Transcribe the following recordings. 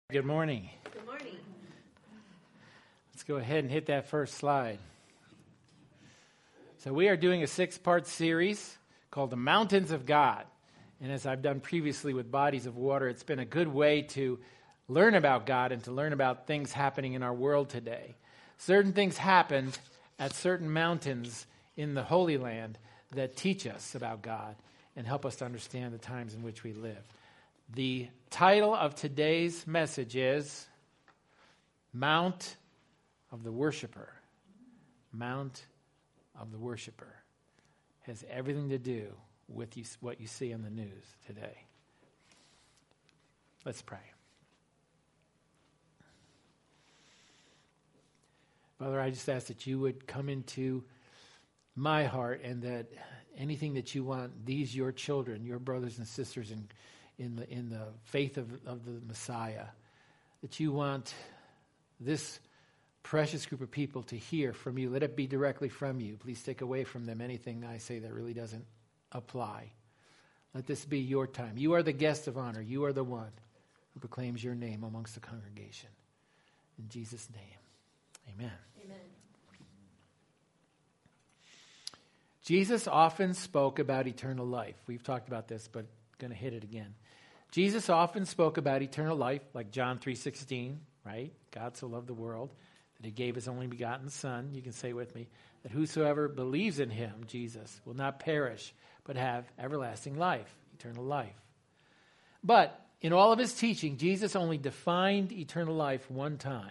Good morning. Good morning. Let's go ahead and hit that first slide. So we are doing a 6-part series called The Mountains of God. And as I've done previously with Bodies of Water, it's been a good way to learn about God and to learn about things happening in our world today. Certain things happened at certain mountains in the Holy Land that teach us about God and help us to understand the times in which we live. The title of today's message is Mount of the Worshipper. Mount of the Worshipper has everything to do with what you see on the news today. Let's pray. Father, I just ask that you would come into my heart and that anything that you want these, your children, your brothers and sisters in the faith of the Messiah, that you want this precious group of people to hear from you. Let it be directly from you. Please take away from them anything I say that really doesn't apply. Let this be your time. You are the guest of honor. You are the one who proclaims your name amongst the congregation. In Jesus' name, amen. Amen. Jesus often spoke about eternal life. We've talked about this, but going to hit it again. Jesus often spoke about eternal life, like John 3:16, right? God so loved the world that he gave his only begotten Son. You can say with me, that whosoever believes in him, Jesus, will not perish, but have everlasting life, eternal life. But in all of his teaching, Jesus only defined eternal life one time.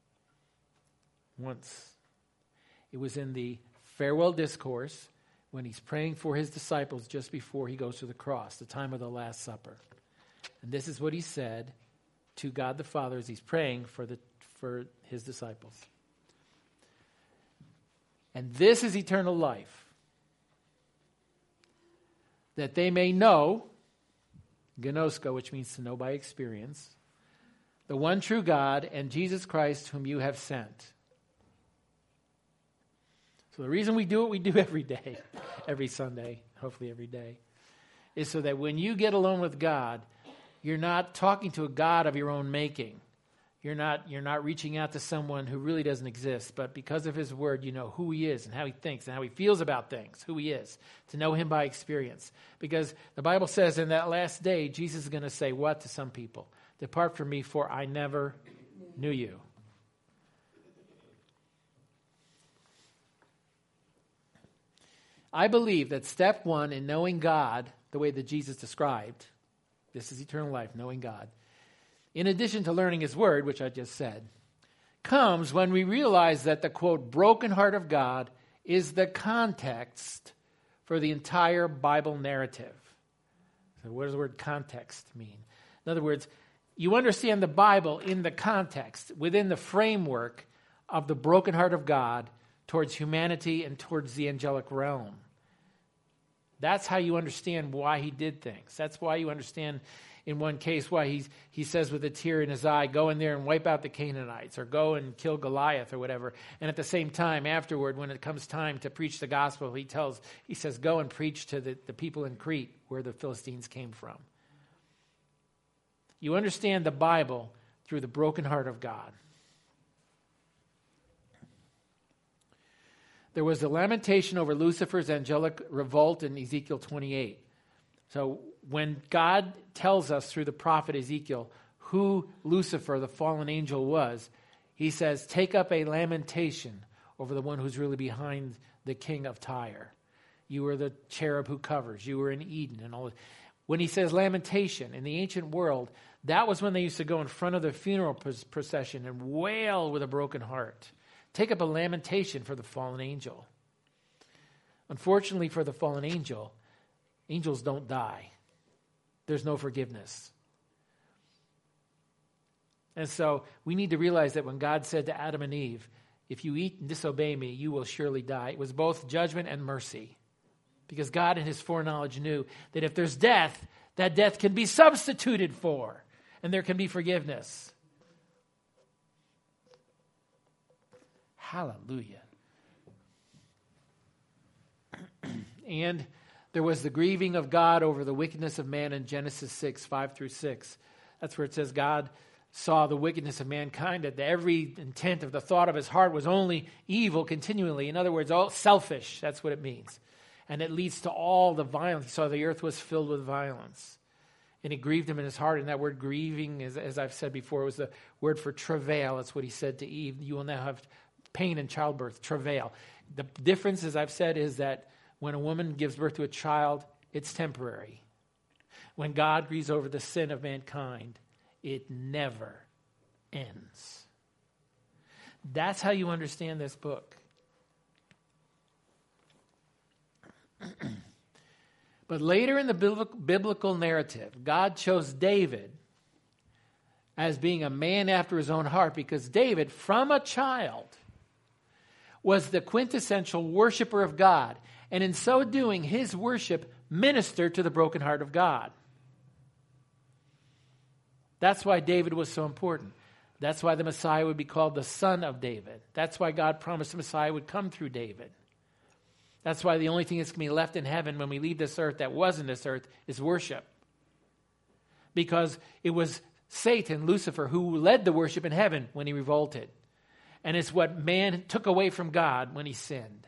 Once. It was in the farewell discourse when he's praying for his disciples just before he goes to the cross, the time of the Last Supper. And this is what he said to God the Father as he's praying for his disciples. And this is eternal life, that they may know, gnosko, which means to know by experience, the one true God and Jesus Christ whom you have sent. So the reason we do what we do every day, every Sunday, hopefully every day, is so that when you get alone with God, you're not talking to a God of your own making. You're not reaching out to someone who really doesn't exist, but because of his word, you know who he is and how he thinks and how he feels about things, who he is, to know him by experience. Because the Bible says in that last day, Jesus is going to say what to some people? Depart from me, for I never knew you. I believe that step one in knowing God, the way that Jesus described, this is eternal life, knowing God, in addition to learning his word, which I just said, comes when we realize that the, quote, broken heart of God is the context for the entire Bible narrative. So what does the word context mean? In other words, you understand the Bible in the context, within the framework of the broken heart of God towards humanity and towards the angelic realm. That's how you understand why he did things. That's why you understand, in one case, why he says with a tear in his eye, go in there and wipe out the Canaanites, or go and kill Goliath, or whatever. And at the same time, afterward, when it comes time to preach the gospel, he says, go and preach to the people in Crete, where the Philistines came from. You understand the Bible through the broken heart of God. There was a lamentation over Lucifer's angelic revolt in Ezekiel 28. So when God tells us through the prophet Ezekiel who Lucifer, the fallen angel, was, he says, take up a lamentation over the one who's really behind the king of Tyre. You were the cherub who covers. You were in Eden and all that. When he says lamentation, in the ancient world, that was when they used to go in front of the funeral procession and wail with a broken heart. Take up a lamentation for the fallen angel. Unfortunately for the fallen angel, angels don't die. There's no forgiveness. And so we need to realize that when God said to Adam and Eve, if you eat and disobey me, you will surely die, it was both judgment and mercy. Because God in his foreknowledge knew that if there's death, that death can be substituted for, and there can be forgiveness. Hallelujah. And there was the grieving of God over the wickedness of man in Genesis 6, 5 through 6. That's where it says God saw the wickedness of mankind, that every intent of the thought of his heart was only evil continually. In other words, all selfish. That's what it means. And it leads to all the violence. He saw the earth was filled with violence. And it grieved him in his heart. And that word grieving, as I've said before, was the word for travail. That's what he said to Eve. You will now have pain in childbirth, travail. The difference, as I've said, is that when a woman gives birth to a child, it's temporary. When God grieves over the sin of mankind, it never ends. That's how you understand this book. But later in the biblical narrative, God chose David as being a man after his own heart, because David, from a child, was the quintessential worshiper of God. And in so doing, his worship ministered to the broken heart of God. That's why David was so important. That's why the Messiah would be called the Son of David. That's why God promised the Messiah would come through David. That's why the only thing that's going to be left in heaven when we leave this earth that wasn't this earth is worship. Because it was Satan, Lucifer, who led the worship in heaven when he revolted. And it's what man took away from God when he sinned.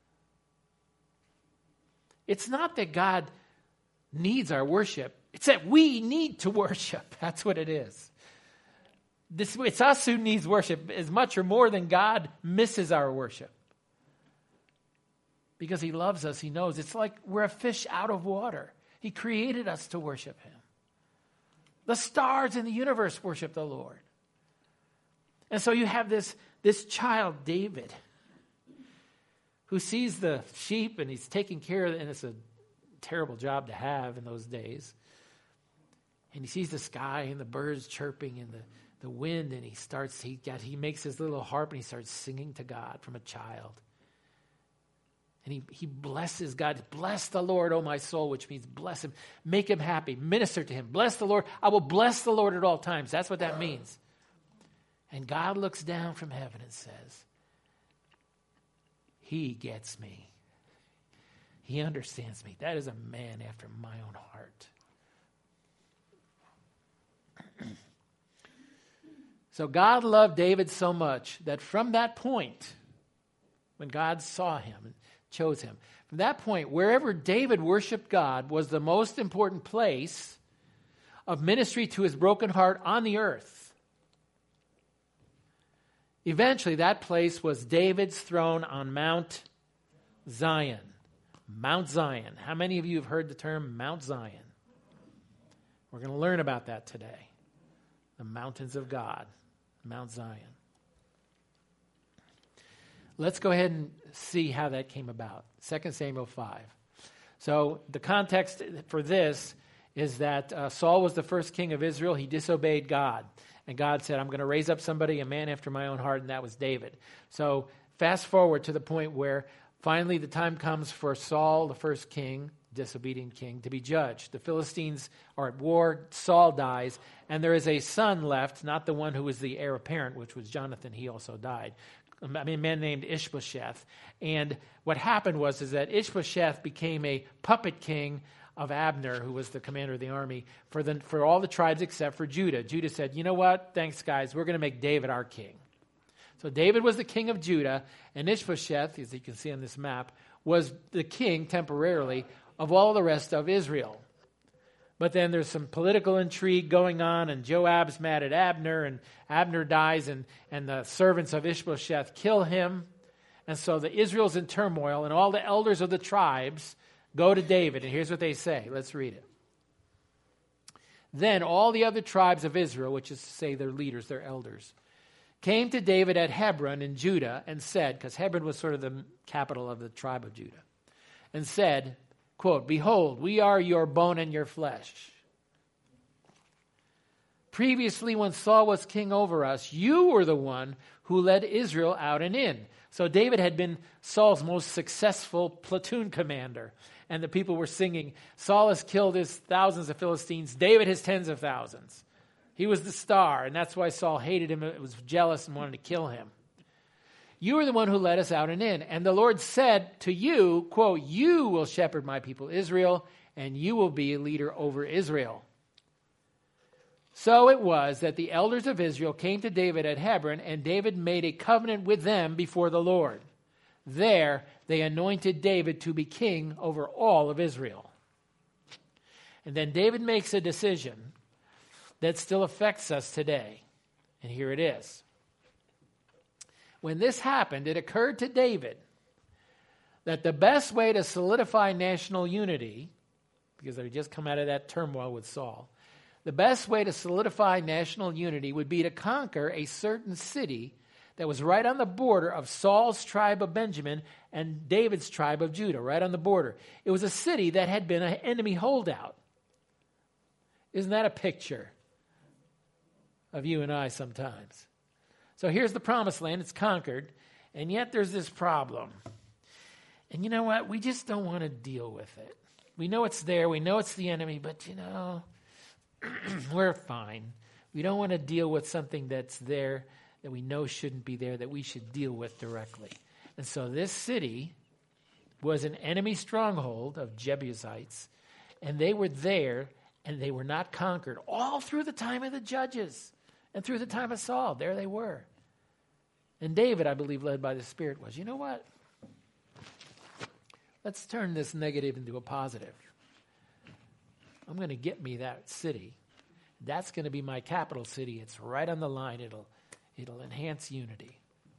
It's not that God needs our worship. It's that we need to worship. That's what it is. It's us who needs worship as much or more than God misses our worship. Because he loves us, he knows. It's like we're a fish out of water. He created us to worship him. The stars in the universe worship the Lord. And so you have this child, David, who sees the sheep and he's taking care of it, and it's a terrible job to have in those days. And he sees the sky and the birds chirping and the wind, and he makes his little harp and he starts singing to God from a child. And he blesses God. Bless the Lord, O my soul, which means bless him. Make him happy. Minister to him. Bless the Lord. I will bless the Lord at all times. That's what that means. And God looks down from heaven and says, he gets me. He understands me. That is a man after my own heart. So God loved David so much that from that point, when God saw him and chose him, from that point, wherever David worshiped God was the most important place of ministry to his broken heart on the earth. Eventually, that place was David's throne on Mount Zion. Mount Zion. How many of you have heard the term Mount Zion? We're going to learn about that today. The mountains of God. Mount Zion. Let's go ahead and see how that came about. 2 Samuel 5. So the context for this is that Saul was the first king of Israel. He disobeyed God. And God said, I'm going to raise up somebody, a man after my own heart, and that was David. So fast forward to the point where finally the time comes for Saul, the first king, disobedient king, to be judged. The Philistines are at war. Saul dies. And there is a son left, not the one who was the heir apparent, which was Jonathan. He also died. A man named Ishbosheth. And what happened was that Ishbosheth became a puppet king of Abner, who was the commander of the army, for all the tribes except for Judah. Judah said, you know what? Thanks, guys. We're going to make David our king. So David was the king of Judah, and Ishbosheth, as you can see on this map, was the king temporarily of all the rest of Israel. But then there's some political intrigue going on, and Joab's mad at Abner, and Abner dies, and the servants of Ishbosheth kill him. And so the Israel's in turmoil, and all the elders of the tribes go to David, and here's what they say. Let's read it. Then all the other tribes of Israel, which is to say their leaders, their elders, came to David at Hebron in Judah and said, because Hebron was sort of the capital of the tribe of Judah, and said, quote, behold, we are your bone and your flesh. Previously, when Saul was king over us, you were the one who led Israel out and in. So David had been Saul's most successful platoon commander. And the people were singing, Saul has killed his thousands of Philistines. David his tens of thousands. He was the star, and that's why Saul hated him, was jealous, and wanted to kill him. You are the one who led us out and in. And the Lord said to you, quote, you will shepherd my people Israel, and you will be a leader over Israel. So it was that the elders of Israel came to David at Hebron, and David made a covenant with them before the Lord. There they anointed David to be king over all of Israel. And then David makes a decision that still affects us today. And here it is. When this happened, it occurred to David that the best way to solidify national unity, because they had just come out of that turmoil with Saul, the best way to solidify national unity would be to conquer a certain city that was right on the border of Saul's tribe of Benjamin and David's tribe of Judah, right on the border. It was a city that had been an enemy holdout. Isn't that a picture of you and I sometimes? So here's the promised land. It's conquered, and yet there's this problem. And you know what? We just don't want to deal with it. We know it's there. We know it's the enemy, but we're fine. We don't want to deal with something that's there that we know shouldn't be there, that we should deal with directly. And so this city was an enemy stronghold of Jebusites, and they were there, and they were not conquered all through the time of the judges and through the time of Saul. There they were. And David, I believe, led by the Spirit, was, you know what? Let's turn this negative into a positive. I'm going to get me that city. That's going to be my capital city. It's right on the line. It'll enhance unity.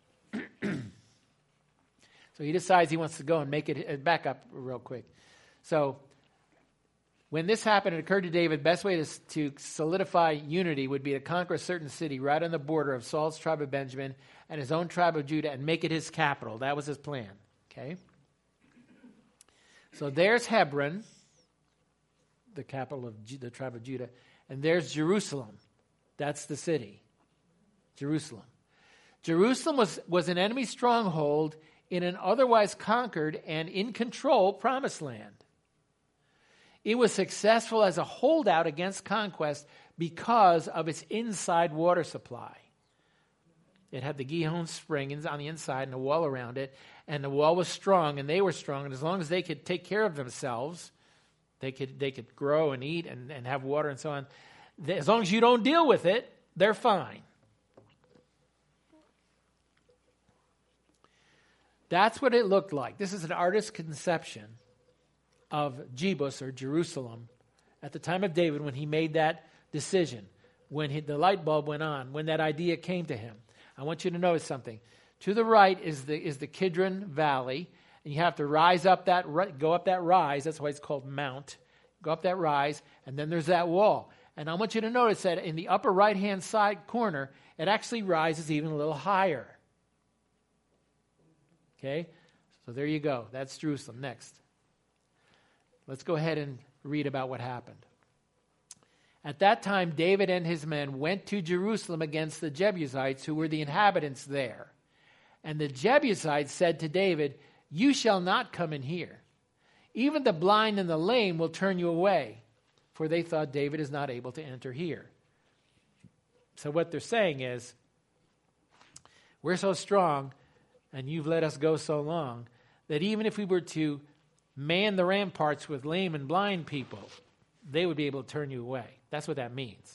So he decides he wants to go and make it, back up real quick. So when this happened, it occurred to David, best way to solidify unity would be to conquer a certain city right on the border of Saul's tribe of Benjamin and his own tribe of Judah and make it his capital. That was his plan. Okay? So there's Hebron, the capital of the tribe of Judah, and there's Jerusalem. That's the city. Jerusalem. Jerusalem was an enemy stronghold in an otherwise conquered and in control promised land. It was successful as a holdout against conquest because of its inside water supply. It had the Gihon spring on the inside and a wall around it, and the wall was strong, and they were strong, and as long as they could take care of themselves, they could grow and eat and have water and so on. As long as you don't deal with it, they're fine. That's what it looked like. This is an artist's conception of Jebus, or Jerusalem, at the time of David when he made that decision, when the light bulb went on, when that idea came to him. I want you to notice something. To the right is the Kidron Valley, and you have to go up that rise. That's why it's called Mount. Go up that rise, and then there's that wall. And I want you to notice that in the upper right-hand side corner, it actually rises even a little higher. Okay? So there you go. That's Jerusalem. Next. Let's go ahead and read about what happened. At that time, David and his men went to Jerusalem against the Jebusites, who were the inhabitants there. And the Jebusites said to David, "You shall not come in here. Even the blind and the lame will turn you away." For they thought David is not able to enter here. So what they're saying is, we're so strong, and you've let us go so long, that even if we were to man the ramparts with lame and blind people, they would be able to turn you away. That's what that means.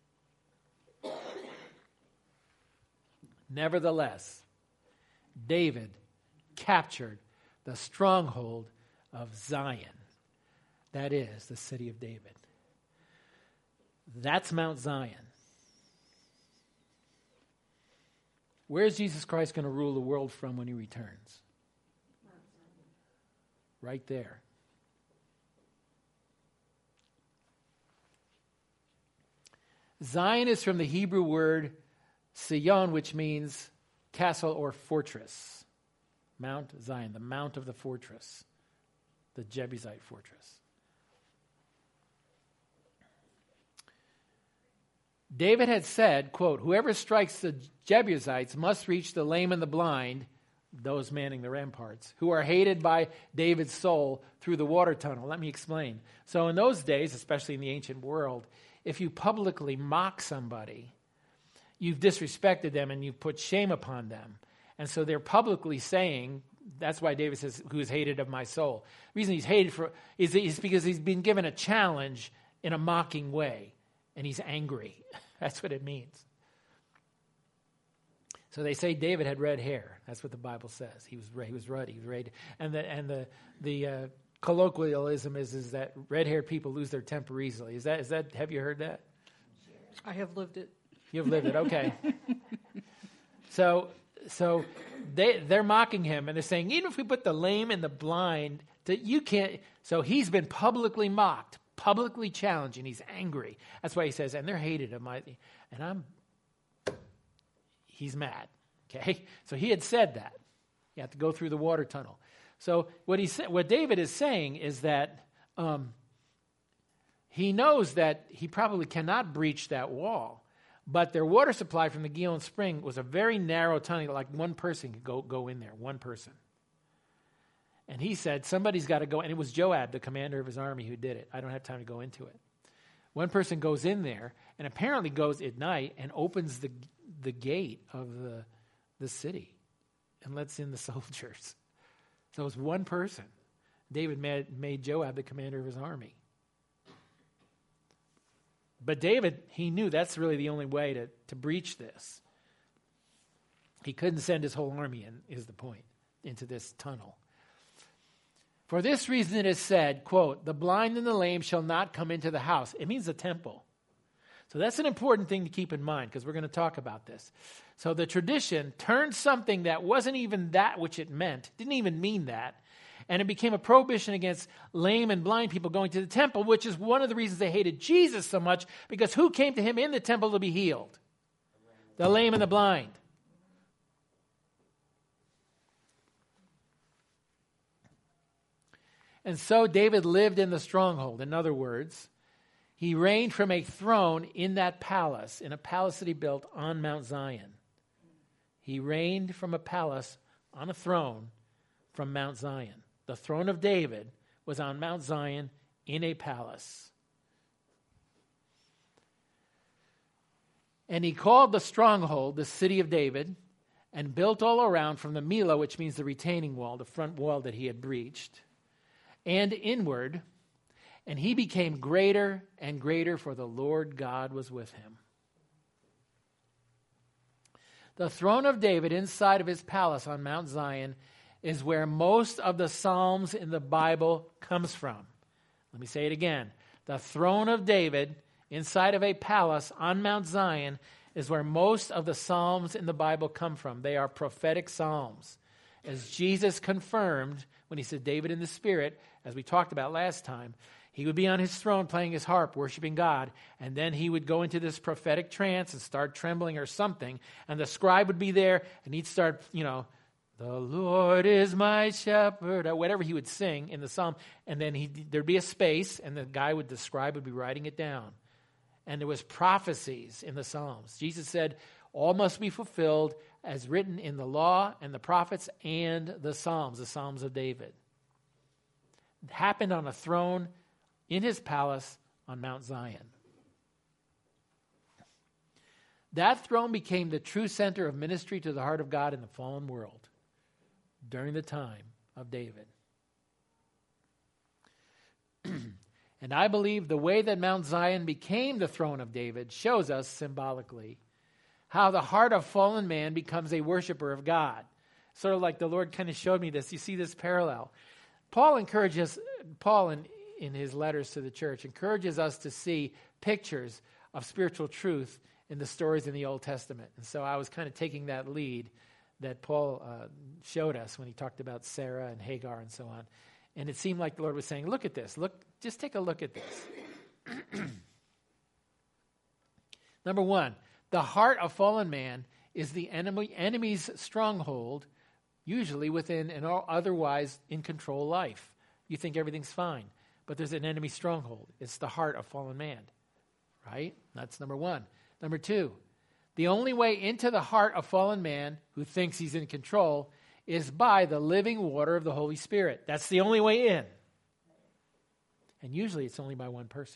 Nevertheless, David captured the stronghold of Zion. That is the city of David. That's Mount Zion. Where is Jesus Christ going to rule the world from when he returns? Right there. Zion is from the Hebrew word Sion, which means castle or fortress. Mount Zion, the mount of the fortress, the Jebusite fortress. David had said, quote, "Whoever strikes the Jebusites must reach the lame and the blind," those manning the ramparts, "who are hated by David's soul through the water tunnel." Let me explain. So in those days, especially in the ancient world, if you publicly mock somebody, you've disrespected them and you've put shame upon them. And so they're publicly saying, that's why David says, "Who is hated of my soul." The reason he's hated is because he's been given a challenge in a mocking way, and he's angry. That's what it means. So they say David had red hair. That's what the Bible says. He was ruddy. He was red. And the colloquialism is that red-haired people lose their temper easily. Is that? Have you heard that? I have lived it. You've lived it. Okay. So they're mocking him, and they're saying, even if we put the lame and the blind, you can't. So he's been publicly mocked, publicly challenged, and he's angry. That's why he says, and they're hated him. He's mad. Okay, so he had said that. You have to go through the water tunnel. So what David is saying is that he knows that he probably cannot breach that wall, but their water supply from the Gihon spring was a very narrow tunnel, like one person could go in there, one person. And he said, somebody's got to go, and it was Joab, the commander of his army, who did it. I don't have time to go into it. One person goes in there and apparently goes at night and opens the gate of the city and lets in the soldiers. So it was one person. David made Joab the commander of his army. But David, he knew that's really the only way to breach this. He couldn't send his whole army in, is the point, into this tunnel. For this reason it is said, quote, the blind and the lame shall not come into the house. It means the temple. So that's an important thing to keep in mind, because we're going to talk about this. So the tradition turned something that wasn't even that which it meant, didn't even mean that, and it became a prohibition against lame and blind people going to the temple, which is one of the reasons they hated Jesus so much, because who came to him in the temple to be healed? The lame and the blind. And so David lived in the stronghold. In other words, he reigned from a throne in that palace, in a palace that he built on Mount Zion. He reigned from a palace on a throne from Mount Zion. The throne of David was on Mount Zion in a palace. And he called the stronghold the city of David, and built all around from the Milah, which means the retaining wall, the front wall that he had breached, and inward, and he became greater and greater, for the Lord God was with him. The throne of David inside of his palace on Mount Zion is where most of the Psalms in the Bible comes from. Let me say it again. The throne of David inside of a palace on Mount Zion is where most of the Psalms in the Bible come from. They are prophetic Psalms. As Jesus confirmed when he said, David in the Spirit, as we talked about last time, he would be on his throne playing his harp, worshiping God, and then he would go into this prophetic trance and start trembling or something, and the scribe would be there, and he'd start, the Lord is my shepherd, or whatever he would sing in the psalm, and then there'd be a space, and the scribe would be writing it down. And there was prophecies in the Psalms. Jesus said, all must be fulfilled as written in the law and the prophets and the Psalms of David. It happened on a throne in his palace on Mount Zion. That throne became the true center of ministry to the heart of God in the fallen world during the time of David. And I believe the way that Mount Zion became the throne of David shows us symbolically how the heart of fallen man becomes a worshiper of God. Sort of like the Lord kind of showed me this. You see this parallel. Paul in his letters to the church encourages us to see pictures of spiritual truth in the stories in the Old Testament. And so I was kind of taking that lead that Paul showed us when he talked about Sarah and Hagar and so on. And it seemed like the Lord was saying, look at this. Just take a look at this. Number one, the heart of fallen man is the enemy's stronghold, usually within an otherwise in control life. You think everything's fine, but there's an enemy stronghold. It's the heart of fallen man, right? That's number one. Number two, the only way into the heart of fallen man who thinks he's in control is by the living water of the Holy Spirit. That's the only way in. And usually it's only by one person,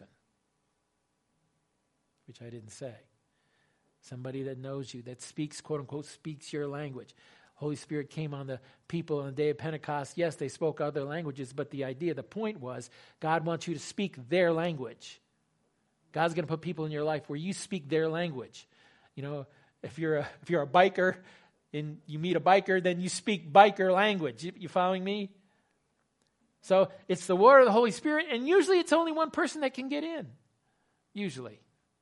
which I didn't say. Somebody that knows you, that speaks, quote unquote, speaks your language. Holy Spirit came on the people on the day of Pentecost. Yes, they spoke other languages, but the point was, God wants you to speak their language. God's going to put people in your life where you speak their language. You know, if you're a biker and you meet a biker, then you speak biker language. You following me? So it's the water of the Holy Spirit, and usually it's only one person that can get in. Usually.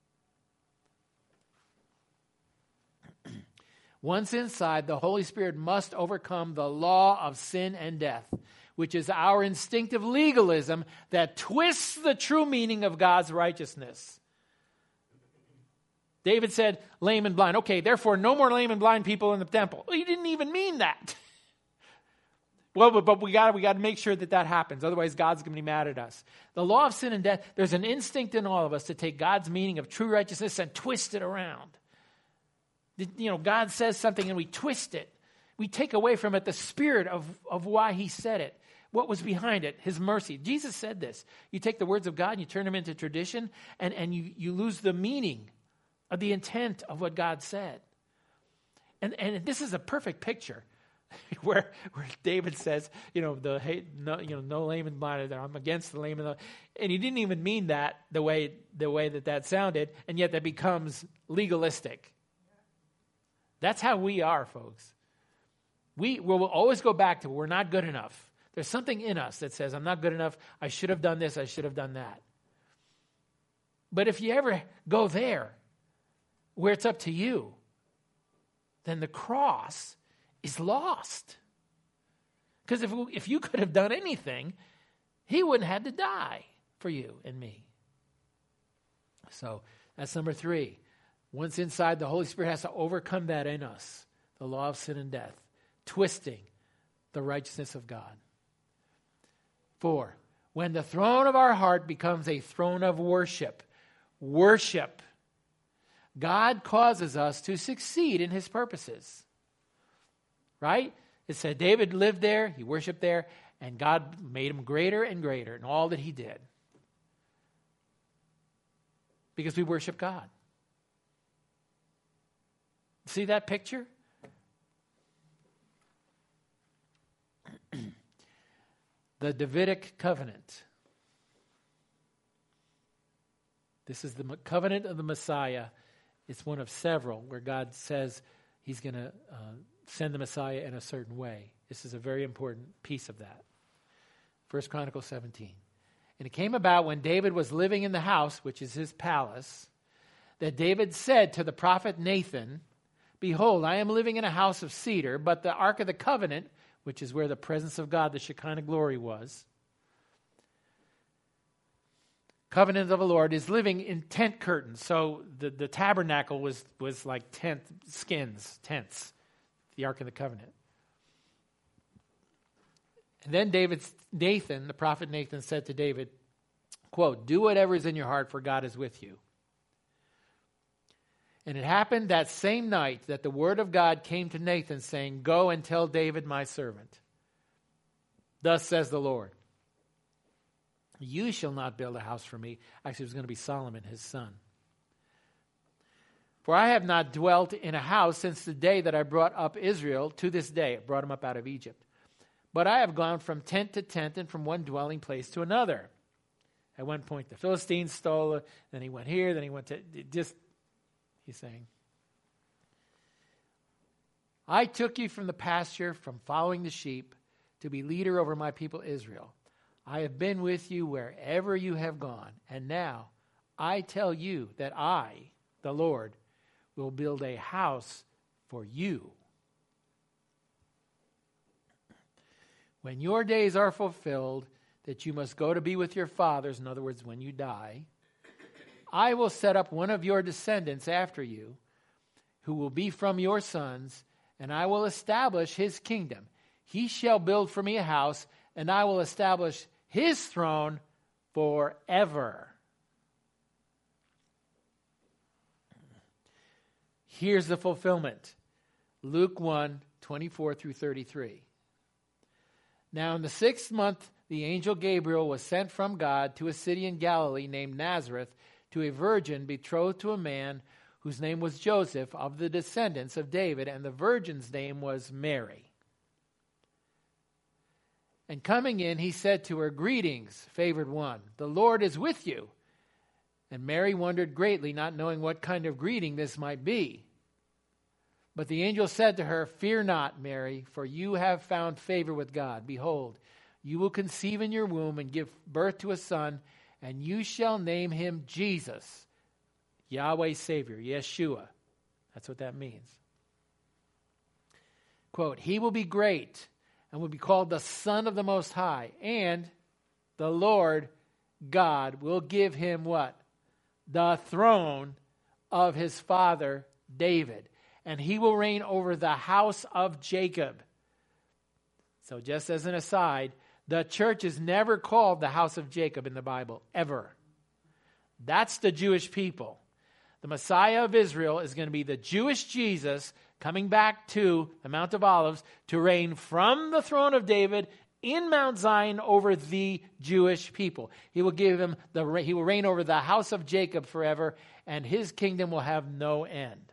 Once inside, the Holy Spirit must overcome the law of sin and death, which is our instinctive legalism that twists the true meaning of God's righteousness. David said, lame and blind. Okay, therefore, no more lame and blind people in the temple. Well, he didn't even mean that. Well, but we got to make sure that happens. Otherwise, God's going to be mad at us. The law of sin and death, there's an instinct in all of us to take God's meaning of true righteousness and twist it around. You know, God says something and we twist it. We take away from it the spirit of why he said it. What was behind it? His mercy. Jesus said this. You take the words of God and you turn them into tradition and you lose the meaning of the intent of what God said. And this is a perfect picture where David says, no lame and blind. I'm against the lame and blind. And he didn't even mean that the way that sounded, and yet that becomes legalistic. That's how we are, folks. We will always go back to we're not good enough. There's something in us that says, I'm not good enough. I should have done this. I should have done that. But if you ever go there, where it's up to you, then the cross is lost. Because if you could have done anything, he wouldn't have had to die for you and me. So that's number 3. Once inside, the Holy Spirit has to overcome that in us, the law of sin and death, twisting the righteousness of God. 4, when the throne of our heart becomes a throne of worship, God causes us to succeed in his purposes. Right? It said David lived there, he worshiped there, and God made him greater and greater in all that he did. Because we worship God. See that picture? The Davidic covenant. This is the covenant of the Messiah. It's one of several where God says he's going to send the Messiah in a certain way. This is a very important piece of that. 1 Chronicles 17. And it came about when David was living in the house, which is his palace, that David said to the prophet Nathan, behold, I am living in a house of cedar, but the Ark of the Covenant, which is where the presence of God, the Shekinah glory was, covenant of the Lord, is living in tent curtains. So the tabernacle was like tents, the Ark of the Covenant. And then the prophet Nathan said to David, quote, do whatever is in your heart, for God is with you. And it happened that same night that the word of God came to Nathan, saying, go and tell David, my servant. Thus says the Lord, you shall not build a house for me. Actually, it was going to be Solomon, his son. For I have not dwelt in a house since the day that I brought up Israel to this day. I brought him up out of Egypt. But I have gone from tent to tent and from one dwelling place to another. At one point, the Philistines stole it. Then he went here. Then he went to he's saying, I took you from the pasture, from following the sheep, to be leader over my people Israel. I have been with you wherever you have gone. And now I tell you that I, the Lord, will build a house for you. When your days are fulfilled, that you must go to be with your fathers, in other words, when you die, I will set up one of your descendants after you, who will be from your sons, and I will establish his kingdom. He shall build for me a house, and I will establish his throne forever. Here's the fulfillment. Luke 1, 24 through 33. Now in the 6th month, the angel Gabriel was sent from God to a city in Galilee named Nazareth, to a virgin betrothed to a man whose name was Joseph, of the descendants of David, and the virgin's name was Mary. And coming in, he said to her, greetings, favored one, the Lord is with you. And Mary wondered greatly, not knowing what kind of greeting this might be. But the angel said to her, "Fear not, Mary, for you have found favor with God. Behold, you will conceive in your womb and give birth to a son, and you shall name him Jesus, Yahweh Savior, Yeshua." That's what that means. Quote, "He will be great and will be called the Son of the Most High, and the Lord God will give him" what? "The throne of his father David, and he will reign over the house of Jacob." So just as an aside, the church is never called the house of Jacob in the Bible, ever. That's the Jewish people. The Messiah of Israel is going to be the Jewish Jesus coming back to the Mount of Olives to reign from the throne of David in Mount Zion over the Jewish people. He will he will reign over the house of Jacob forever, and his kingdom will have no end.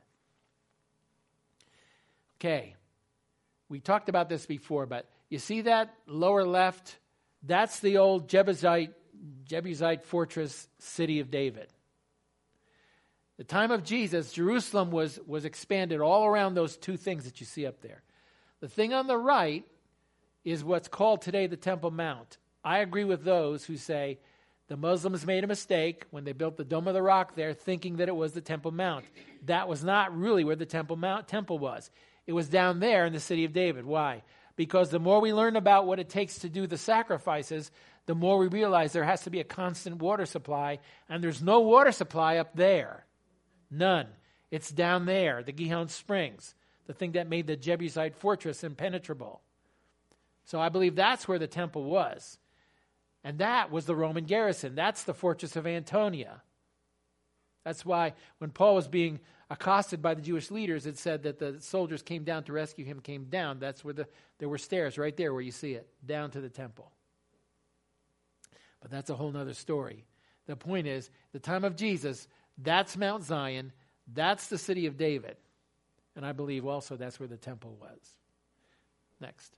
Okay, we talked about this before, but you see that lower left? That's the old Jebusite fortress city of David. The time of Jesus, Jerusalem was expanded all around those two things that you see up there. The thing on the right is what's called today the Temple Mount. I agree with those who say the Muslims made a mistake when they built the Dome of the Rock there, thinking that it was the Temple Mount. That was not really where the temple was. It was down there in the city of David. Why? Because the more we learn about what it takes to do the sacrifices, the more we realize there has to be a constant water supply, and there's no water supply up there. None. It's down there, the Gihon Springs, the thing that made the Jebusite fortress impenetrable. So I believe that's where the temple was. And that was the Roman garrison. That's the fortress of Antonia. That's why when Paul was being accosted by the Jewish leaders, it said that the soldiers came down to rescue him, came down. That's where there were stairs right there where you see it, down to the temple. But that's a whole other story. The point is, the time of Jesus, that's Mount Zion, that's the city of David. And I believe also that's where the temple was. Next.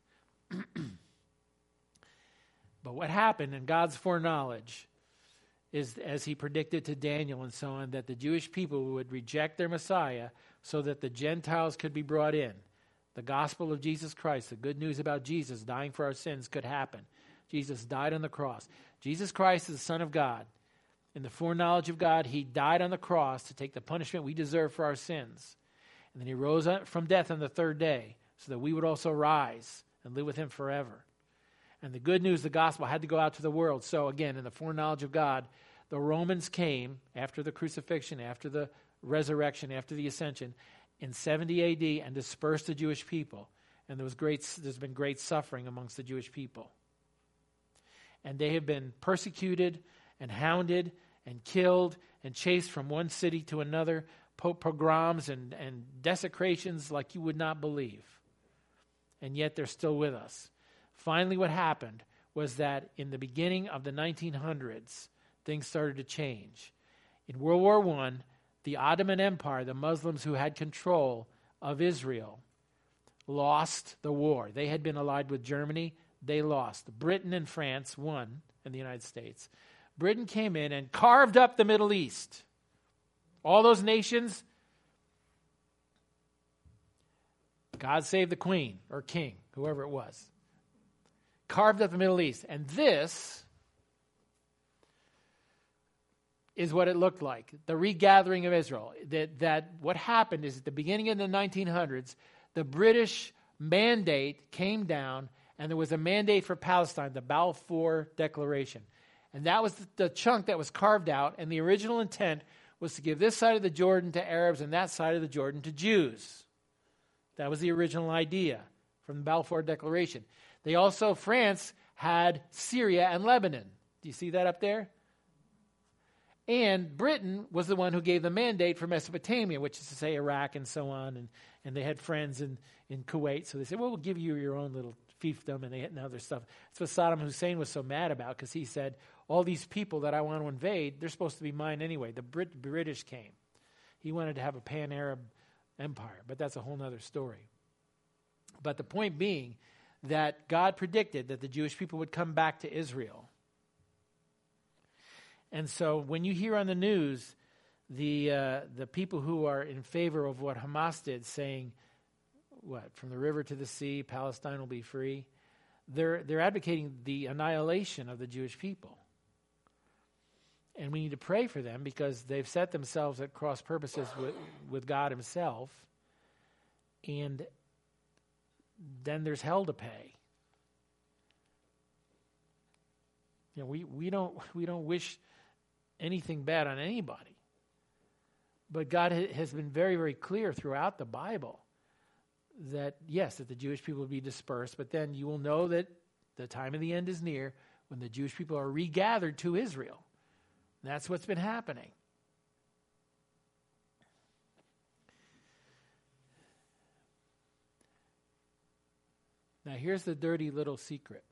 But what happened in God's foreknowledge is, as he predicted to Daniel and so on, that the Jewish people would reject their Messiah so that the Gentiles could be brought in. The gospel of Jesus Christ, the good news about Jesus dying for our sins could happen. Jesus died on the cross. Jesus Christ is the Son of God. In the foreknowledge of God, he died on the cross to take the punishment we deserve for our sins. And then he rose from death on the third day so that we would also rise and live with him forever. And the good news, the gospel, had to go out to the world. So again, in the foreknowledge of God, the Romans came after the crucifixion, after the resurrection, after the ascension, in 70 A.D. and dispersed the Jewish people. And there's been great suffering amongst the Jewish people. And they have been persecuted and hounded and killed and chased from one city to another, pogroms and desecrations like you would not believe. And yet they're still with us. Finally, what happened was that in the beginning of the 1900s, things started to change. In World War I, the Ottoman Empire, the Muslims who had control of Israel, lost the war. They had been allied with Germany. They lost. Britain and France won, and the United States. Britain came in and carved up the Middle East. All those nations, God save the queen or king, whoever it was. Carved up the Middle East. And this is what it looked like, the regathering of Israel. That what happened is at the beginning of the 1900s, the British mandate came down, and there was a mandate for Palestine, the Balfour Declaration. And that was the chunk that was carved out, and the original intent was to give this side of the Jordan to Arabs and that side of the Jordan to Jews. That was the original idea from the Balfour Declaration. They also, France had Syria and Lebanon. Do you see that up there? And Britain was the one who gave the mandate for Mesopotamia, which is to say Iraq and so on. And they had friends in Kuwait. So they said, well, we'll give you your own little fiefdom and other stuff. That's what Saddam Hussein was so mad about, because he said, all these people that I want to invade, they're supposed to be mine anyway. The British came. He wanted to have a pan-Arab empire, but that's a whole other story. But the point being that God predicted that the Jewish people would come back to Israel. And so when you hear on the news the people who are in favor of what Hamas did, saying, what, from the river to the sea, Palestine will be free, they're advocating the annihilation of the Jewish people. And we need to pray for them because they've set themselves at cross purposes with God himself. And then there's hell to pay. You know, we don't wish anything bad on anybody. But God has been very, very clear throughout the Bible that, yes, that the Jewish people will be dispersed, but then you will know that the time of the end is near when the Jewish people are regathered to Israel. That's what's been happening. Now, here's the dirty little secret.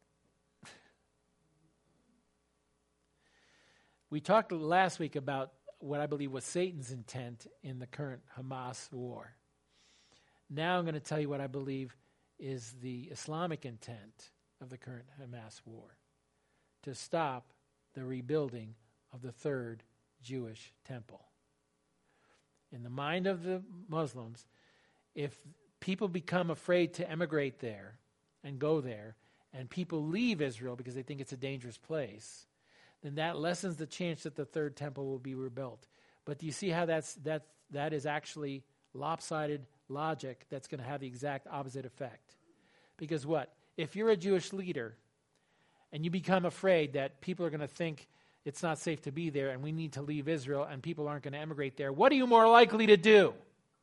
We talked last week about what I believe was Satan's intent in the current Hamas war. Now I'm going to tell you what I believe is the Islamic intent of the current Hamas war: to stop the rebuilding of the third Jewish temple. In the mind of the Muslims, if people become afraid to emigrate there and go there, and people leave Israel because they think it's a dangerous place, then that lessens the chance that the third temple will be rebuilt. But do you see how that is actually lopsided logic that's going to have the exact opposite effect? Because what? If you're a Jewish leader and you become afraid that people are going to think it's not safe to be there and we need to leave Israel and people aren't going to emigrate there, what are you more likely to do?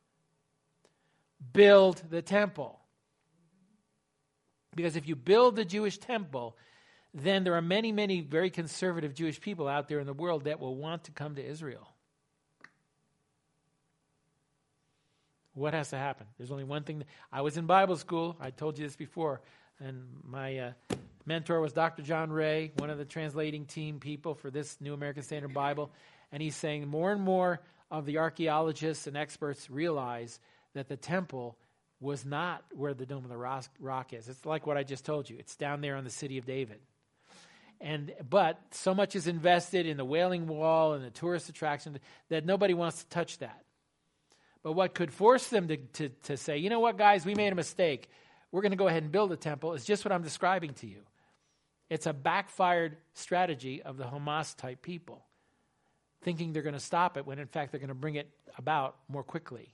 Build the temple. Because if you build the Jewish temple, then there are many, many very conservative Jewish people out there in the world that will want to come to Israel. What has to happen? There's only one thing. I was in Bible school. I told you this before. And my mentor was Dr. John Ray, one of the translating team people for this New American Standard Bible. And he's saying more and more of the archaeologists and experts realize that the temple was not where the Dome of the Rock is. It's like what I just told you. It's down there on the city of David. But so much is invested in the Wailing Wall and the tourist attraction that nobody wants to touch that. But what could force them to say, you know what, guys, we made a mistake. We're going to go ahead and build a temple is just what I'm describing to you. It's a backfired strategy of the Hamas-type people, thinking they're going to stop it when, in fact, they're going to bring it about more quickly.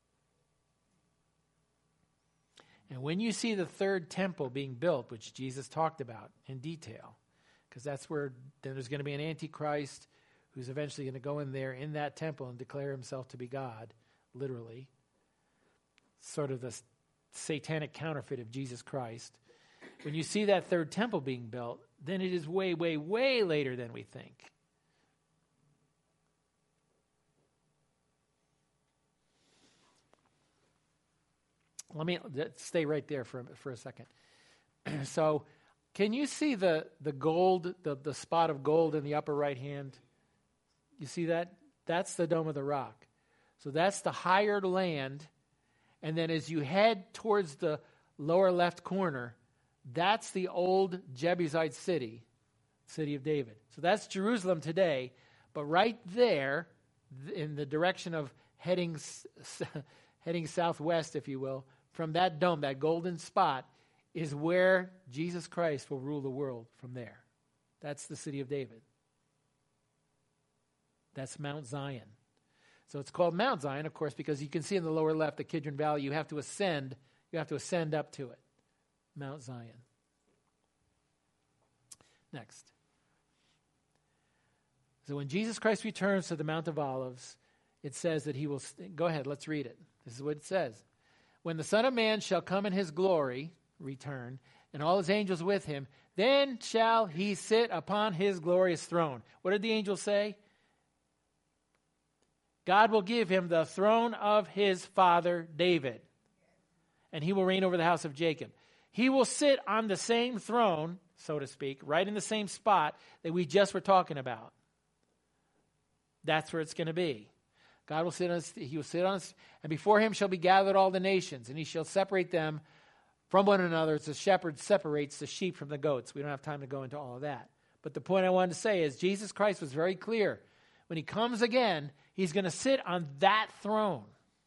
And when you see the third temple being built, which Jesus talked about in detail, because that's where then there's going to be an Antichrist who's eventually going to go in there in that temple and declare himself to be God, literally, sort of the satanic counterfeit of Jesus Christ. When you see that third temple being built, then it is way, way, way later than we think. Let me stay right there for a second. So, can you see the gold, the spot of gold in the upper right hand? You see that? That's the Dome of the Rock. So that's the higher land. And then as you head towards the lower left corner, that's the old Jebusite city of David. So that's Jerusalem today. But right there, in the direction of heading southwest, if you will, from that dome, that golden spot, is where Jesus Christ will rule the world from there. That's the city of David. That's Mount Zion. So it's called Mount Zion, of course, because you can see in the lower left, the Kidron Valley, you have to ascend up to it. Mount Zion. Next. So when Jesus Christ returns to the Mount of Olives, it says that he will, go ahead, let's read it. This is what it says. When the Son of Man shall come in his glory, return, and all his angels with him, then shall he sit upon his glorious throne. What did the angels say? God will give him the throne of his father David, and he will reign over the house of Jacob. He will sit on the same throne, so to speak, right in the same spot that we just were talking about. That's where it's going to be. God will sit on us, he will sit on us, and before him shall be gathered all the nations, and he shall separate them from one another as the shepherd separates the sheep from the goats. We don't have time to go into all of that. But the point I wanted to say is Jesus Christ was very clear. When he comes again, he's going to sit on that throne.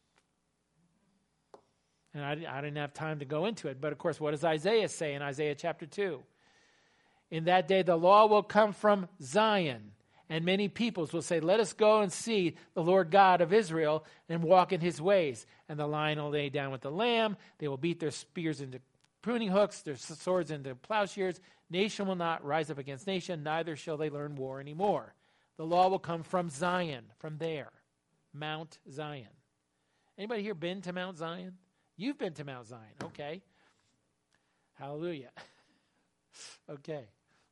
And I didn't have time to go into it. But of course, what does Isaiah say in Isaiah chapter 2? In that day, the law will come from Zion, and many peoples will say, let us go and see the Lord God of Israel and walk in his ways. And the lion will lay down with the lamb. They will beat their spears into pruning hooks, their swords into plowshares. Nation will not rise up against nation, neither shall they learn war anymore. The law will come from Zion, from there, Mount Zion. Anybody here been to Mount Zion? You've been to Mount Zion, okay. Hallelujah. Okay.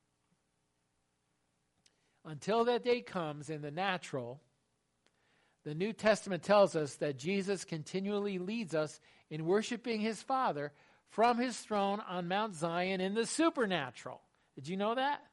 Until that day comes in the natural, the New Testament tells us that Jesus continually leads us in worshiping his Father from his throne on Mount Zion in the supernatural. Did you know that?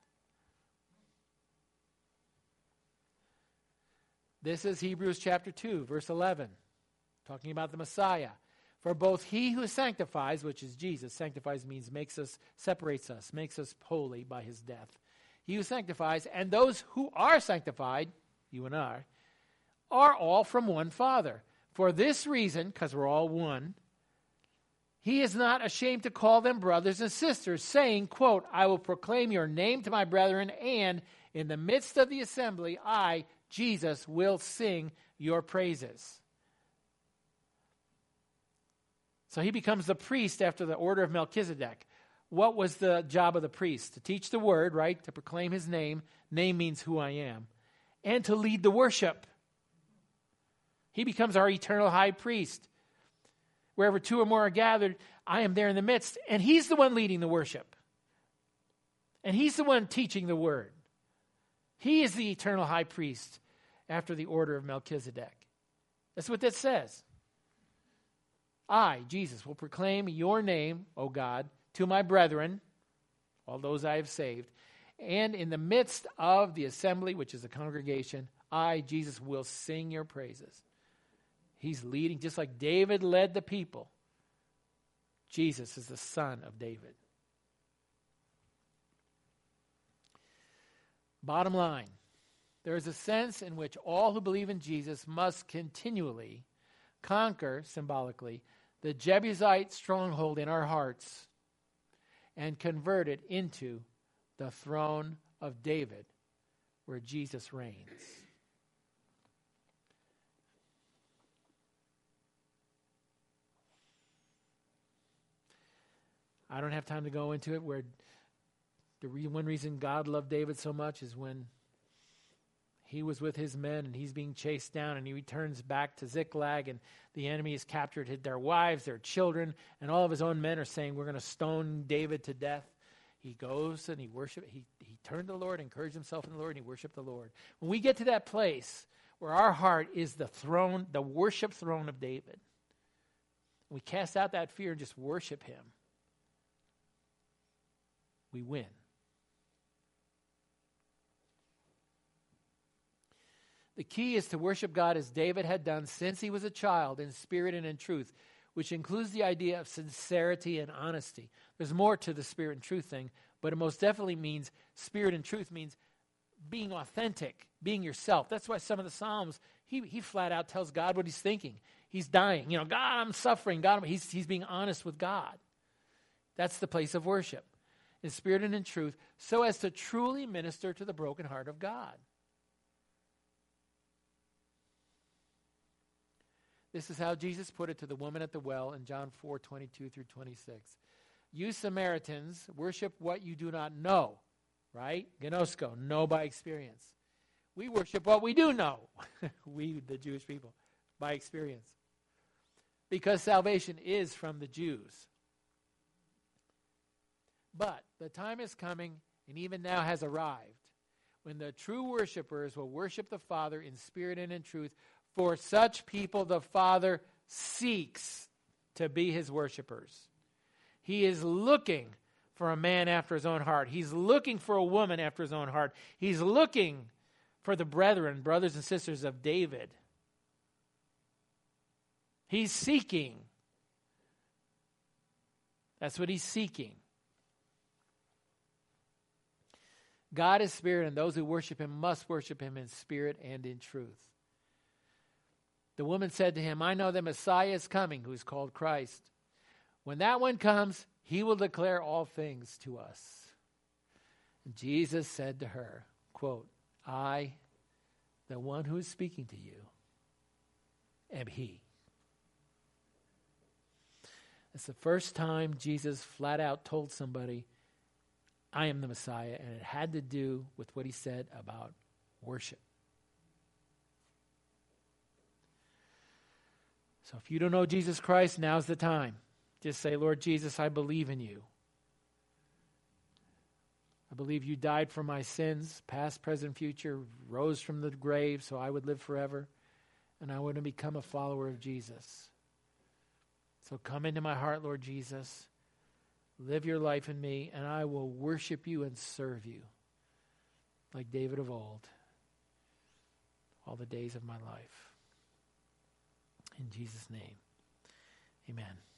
This is Hebrews chapter 2, verse 11, talking about the Messiah. For both he who sanctifies, which is Jesus, sanctifies means separates us, makes us holy by his death. He who sanctifies, and those who are sanctified, you and I, are all from one Father. For this reason, because we're all one, he is not ashamed to call them brothers and sisters, saying, quote, I will proclaim your name to my brethren, and in the midst of the assembly, I, Jesus, will sing your praises. So he becomes the priest after the order of Melchizedek. What was the job of the priest? To teach the word, right? To proclaim his name. Name means who I am. And to lead the worship. He becomes our eternal high priest. Wherever two or more are gathered, I am there in the midst. And he's the one leading the worship. And he's the one teaching the word. He is the eternal high priest after the order of Melchizedek. That's what that says. I, Jesus, will proclaim your name, O God, to my brethren, all those I have saved, and in the midst of the assembly, which is the congregation, I, Jesus, will sing your praises. He's leading, just like David led the people. Jesus is the son of David. Bottom line, there is a sense in which all who believe in Jesus must continually conquer, symbolically, the Jebusite stronghold in our hearts and convert it into the throne of David, where Jesus reigns. I don't have time to go into it, where one reason God loved David so much is when he was with his men and he's being chased down and he returns back to Ziklag and the enemy has captured their wives, their children, and all of his own men are saying, we're going to stone David to death. He goes and he turned to the Lord, encouraged himself in the Lord, and he worshiped the Lord. When we get to that place where our heart is the throne, the worship throne of David, we cast out that fear and just worship him, we win. The key is to worship God as David had done since he was a child, in spirit and in truth, which includes the idea of sincerity and honesty. There's more to the spirit and truth thing, but it most definitely means spirit and truth means being authentic, being yourself. That's why some of the Psalms, he flat out tells God what he's thinking. He's dying. God, I'm suffering. God, he's being honest with God. That's the place of worship, in spirit and in truth, so as to truly minister to the broken heart of God. This is how Jesus put it to the woman at the well in John 4:22 through 26. You Samaritans worship what you do not know, right? Gnosko, know by experience. We worship what we do know, we, the Jewish people, by experience. Because salvation is from the Jews. But the time is coming, and even now has arrived, when the true worshipers will worship the Father in spirit and in truth. For such people, the Father seeks to be his worshipers. He is looking for a man after his own heart. He's looking for a woman after his own heart. He's looking for the brethren, brothers and sisters of David. He's seeking. That's what he's seeking. God is spirit, and those who worship him must worship him in spirit and in truth. The woman said to him, I know the Messiah is coming, who is called Christ. When that one comes, he will declare all things to us. And Jesus said to her, quote, I, the one who is speaking to you, am he. It's the first time Jesus flat out told somebody, I am the Messiah, and it had to do with what he said about worship. So if you don't know Jesus Christ, now's the time. Just say, Lord Jesus, I believe in you. I believe you died for my sins, past, present, future, rose from the grave so I would live forever, and I want to become a follower of Jesus. So come into my heart, Lord Jesus. Live your life in me, and I will worship you and serve you like David of old all the days of my life. In Jesus' name, amen.